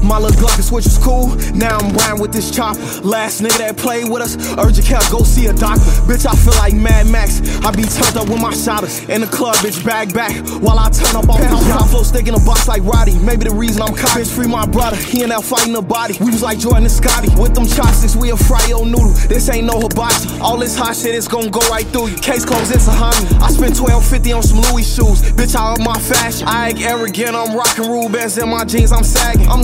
My little Glock and switch was cool, now I'm riding with this chopper. Last nigga that played with us, urgent care, go see a doctor. Bitch, I feel like Mad Max, I be turned up with my shotters. In the club, bitch, bag back, while I turn up on the flow, stick in a box like Roddy. Maybe the reason I'm caught, bitch, free my brother, he in there fighting the body. We was like Jordan and Scotty, with them chopsticks, we a fry your noodle. This ain't no hibachi, all this hot shit is gon' go right through you. Case closed, it's a homie. I spent $12.50 on some Louis shoes, bitch, I up my fashion. I act arrogant, I'm rockin' Rubens in my jeans, I'm sagging. I'm the